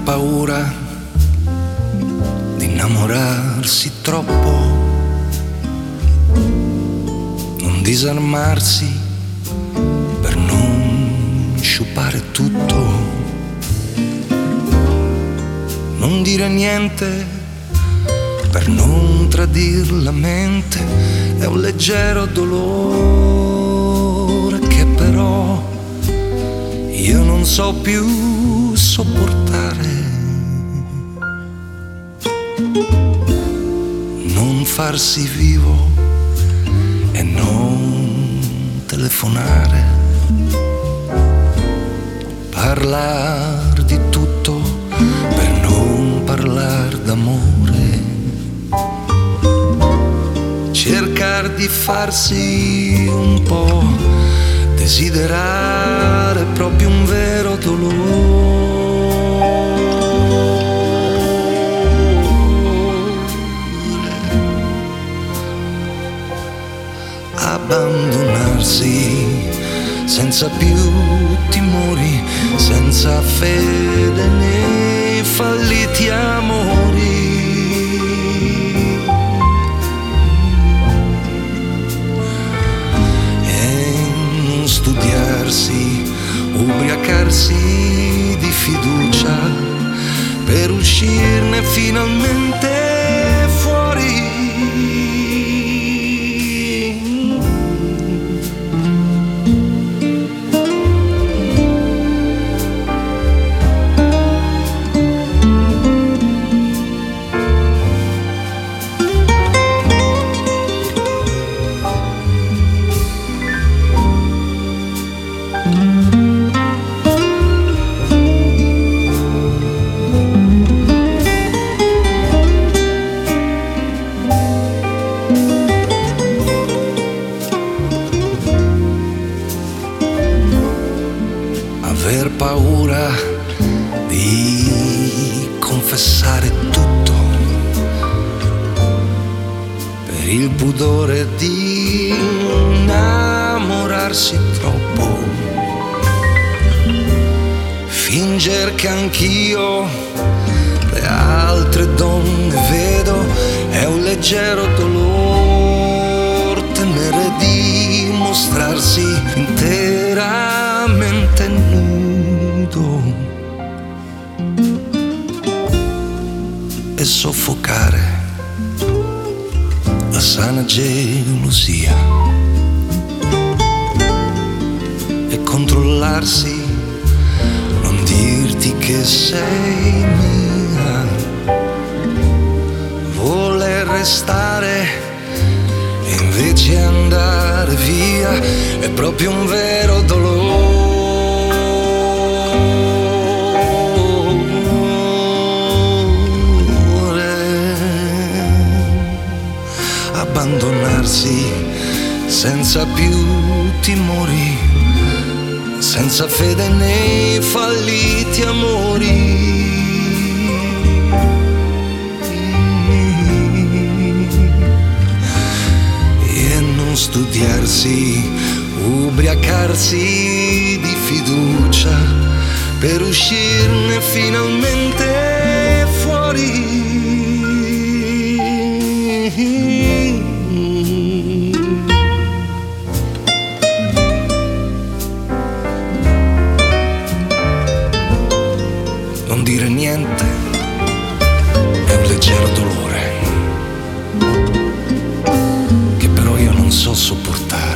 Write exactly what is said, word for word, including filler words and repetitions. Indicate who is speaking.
Speaker 1: paura di innamorarsi troppo, non disarmarsi per non sciupare tutto, non dire niente per non tradir la mente. È un leggero dolore che però io non so più sopportare. Non farsi vivo e non telefonare, parlar di tutto per non parlar d'amore, cercar di farsi un po' desiderare proprio un vero dolore, abbandonarsi senza più timori, senza fede nei falliti amori, studiarsi, ubriacarsi di fiducia per uscirne finalmente fuori. Aver paura di confessare tutto per il pudore di innamorarsi troppo, finger che anch'io le altre donne vedo, è un leggero dolore temere di mostrarsi interamente nudo e soffocare la sana gelosia e controllarsi, non dirti che sei mia, voler restare e invece andare via è proprio un vero dolore, abbandonarsi senza più timori, senza fede nei falliti amori, e non studiarsi, ubriacarsi di fiducia per uscirne finalmente fuori. Non dire niente è un leggero dolore che però io non so sopportare.